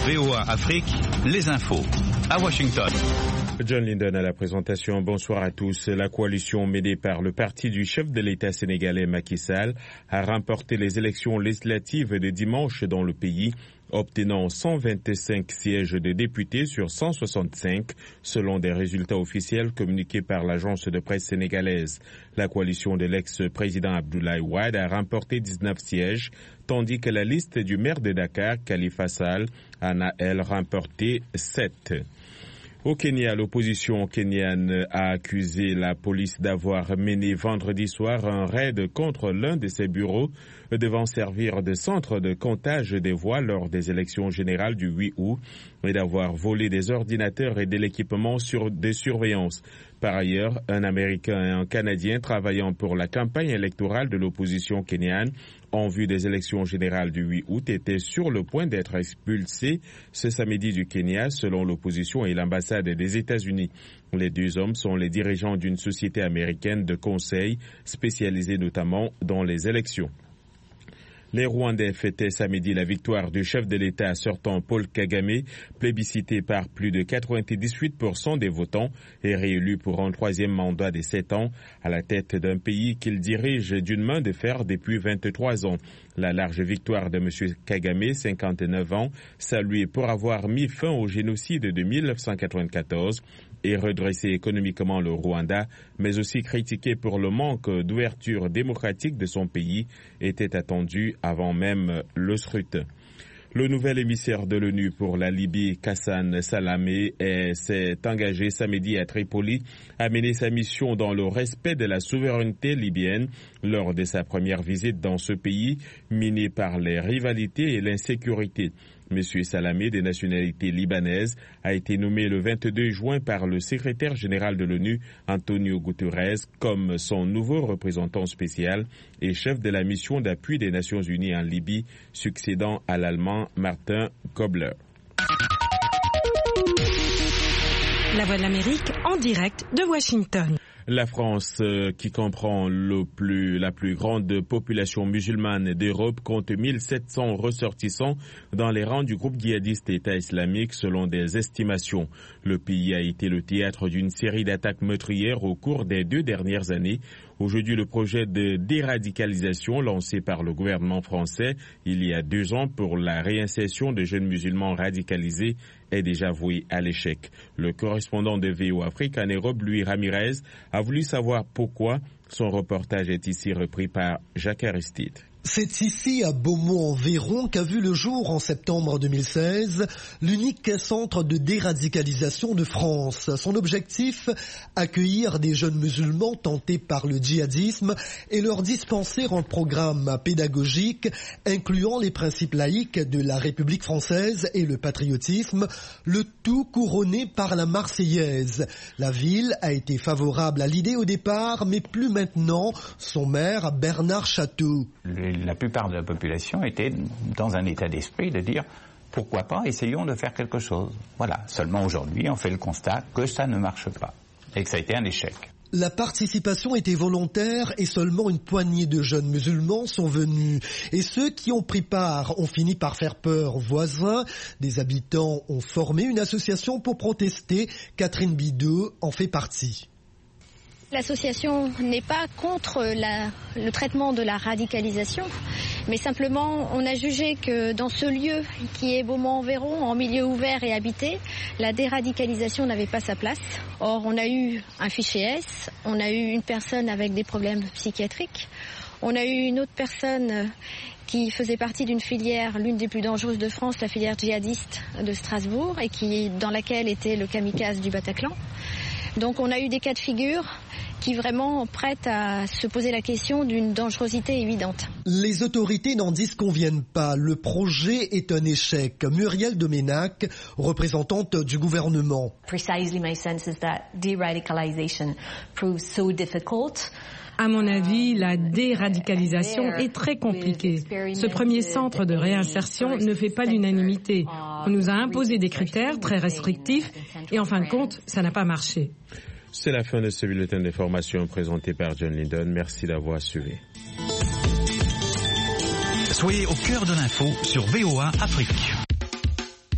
VOA Afrique, les infos. À Washington. John Linden à la présentation. Bonsoir à tous. La coalition menée par le parti du chef de l'État sénégalais Macky Sall a remporté les élections législatives de dimanche dans le pays, obtenant 125 sièges de députés sur 165, selon des résultats officiels communiqués par l'agence de presse sénégalaise. La coalition de l'ex-président Abdoulaye Wade a remporté 19 sièges, tandis que la liste du maire de Dakar, Khalifa Sall, en a, elle, remporté 7. Au Kenya, l'opposition kenyane a accusé la police d'avoir mené vendredi soir un raid contre l'un de ses bureaux devant servir de centre de comptage des voix lors des élections générales du 8 août et d'avoir volé des ordinateurs et de l'équipement de surveillance. Par ailleurs, un Américain et un Canadien travaillant pour la campagne électorale de l'opposition kenyane en vue des élections générales du 8 août étaient sur le point d'être expulsés ce samedi du Kenya, selon l'opposition et l'ambassade des États-Unis. Les deux hommes sont les dirigeants d'une société américaine de conseil spécialisée notamment dans les élections. Les Rwandais fêtaient samedi la victoire du chef de l'État sortant Paul Kagame, plébiscité par plus de 98% des votants et réélu pour un troisième mandat de 7 ans à la tête d'un pays qu'il dirige d'une main de fer depuis 23 ans. La large victoire de M. Kagame, 59 ans, saluée pour avoir mis fin au génocide de 1994 et redresser économiquement le Rwanda, mais aussi critiqué pour le manque d'ouverture démocratique de son pays, était attendu avant même le scrutin. Le nouvel émissaire de l'ONU pour la Libye, Kassan Salamé, s'est engagé samedi à Tripoli à mener sa mission dans le respect de la souveraineté libyenne lors de sa première visite dans ce pays miné par les rivalités et l'insécurité. M. Salamé, de nationalité libanaise, a été nommé le 22 juin par le secrétaire général de l'ONU, Antonio Guterres, comme son nouveau représentant spécial et chef de la mission d'appui des Nations Unies en Libye, succédant à l'Allemand Martin Kobler. La Voix de l'Amérique en direct de Washington. La France, qui comprend la plus grande population musulmane d'Europe, compte 1700 ressortissants dans les rangs du groupe djihadiste État islamique selon des estimations. Le pays a été le théâtre d'une série d'attaques meurtrières au cours des 2 dernières années. Aujourd'hui, le projet de déradicalisation lancé par le gouvernement français il y a 2 ans pour la réinsertion de jeunes musulmans radicalisés est déjà voué à l'échec. Le correspondant de VOA Afrique en Europe, Louis Ramirez, a voulu savoir pourquoi. Son reportage est ici repris par Jacques Aristide. C'est ici, à Beaumont-en-Véron, qu'a vu le jour en septembre 2016 l'unique centre de déradicalisation de France. Son objectif, accueillir des jeunes musulmans tentés par le djihadisme et leur dispenser un programme pédagogique incluant les principes laïques de la République française et le patriotisme, le tout couronné par la Marseillaise. La ville a été favorable à l'idée au départ, mais plus maintenant. Son maire, Bernard Château. La plupart de la population était dans un état d'esprit de dire pourquoi pas, essayons de faire quelque chose. Voilà, seulement aujourd'hui on fait le constat que ça ne marche pas et que ça a été un échec. La participation était volontaire et seulement une poignée de jeunes musulmans sont venus. Et ceux qui ont pris part ont fini par faire peur aux voisins. Des habitants ont formé une association pour protester. Catherine Bideux en fait partie. L'association n'est pas contre le traitement de la radicalisation, mais simplement on a jugé que dans ce lieu qui est Beaumont-en-Véron, en milieu ouvert et habité, la déradicalisation n'avait pas sa place. Or on a eu un fichier S, on a eu une personne avec des problèmes psychiatriques, on a eu une autre personne qui faisait partie d'une filière, l'une des plus dangereuses de France, la filière djihadiste de Strasbourg, et dans laquelle était le kamikaze du Bataclan. Donc on a eu des cas de figure qui vraiment prêtent à se poser la question d'une dangerosité évidente. Les autorités n'en disconviennent pas. Le projet est un échec. Muriel Doménac, représentante du gouvernement. Precisely my sense is that deradicalization proves so difficult. À mon avis, la déradicalisation est très compliquée. Ce premier centre de réinsertion ne fait pas l'unanimité. On nous a imposé des critères très restrictifs et en fin de compte, ça n'a pas marché. C'est la fin de ce bulletin d'information présenté par John Linden. Merci d'avoir suivi. Soyez au cœur de l'info sur VOA Afrique.